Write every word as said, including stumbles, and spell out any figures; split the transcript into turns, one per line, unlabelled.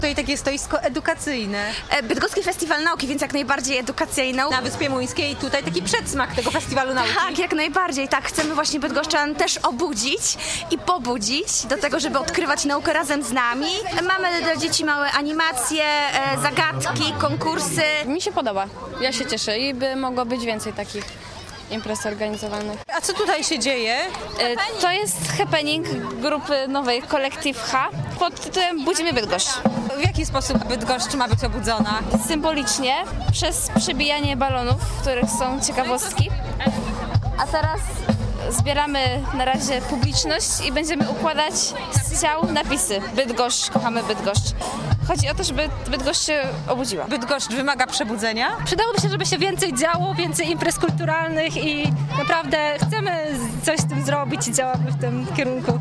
Tutaj takie stoisko edukacyjne.
Bydgoski Festiwal Nauki, więc jak najbardziej edukacja i nauka.
Na Wyspie Młyńskiej tutaj taki przedsmak tego Festiwalu Nauki.
Tak, jak najbardziej. Tak, chcemy właśnie bydgoszczan też obudzić i pobudzić do tego, żeby odkrywać naukę razem z nami. Mamy dla dzieci małe animacje, e, zagadki, konkursy.
Mi się podoba. Ja się cieszę i by mogło być więcej takich imprez organizowanych.
A co tutaj się dzieje?
E, To jest happening grupy nowej Collective H pod tytułem Budzimy Bydgoszcz.
W jaki sposób Bydgoszcz ma być obudzona?
Symbolicznie przez przybijanie balonów, w których są ciekawostki. A teraz zbieramy na razie publiczność i będziemy układać z ciał napisy Bydgoszcz, kochamy Bydgoszcz. Chodzi o to, żeby Bydgoszcz się obudziła.
Bydgoszcz wymaga przebudzenia?
Przydałoby się, żeby się więcej działo, więcej imprez kulturalnych i naprawdę chcemy coś z tym zrobić i działamy w tym kierunku.